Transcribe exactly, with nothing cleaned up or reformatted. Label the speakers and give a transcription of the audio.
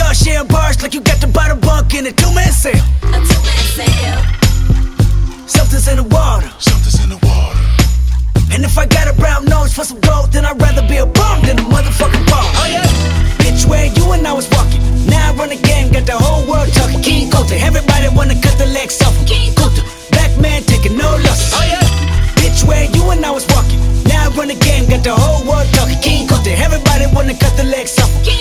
Speaker 1: love sharing bars like you got to buy the bunk in a two-man sale.
Speaker 2: A two-man sale.
Speaker 1: Something's in the water.
Speaker 3: Something's in the water.
Speaker 1: And if I got a brown nose for some gold, then I'd rather be a bum than a motherfucking bum. Oh yeah. Bitch, where you and I was walking. Now I run the game, got the whole world talking. King Coulter, everybody wanna cut the legs off him. King Coulter, black man taking no losses. Oh yeah. Bitch, where you and I was walking. Now I run the game, got the whole world talking. King Coulter, everybody wanna cut the legs off him.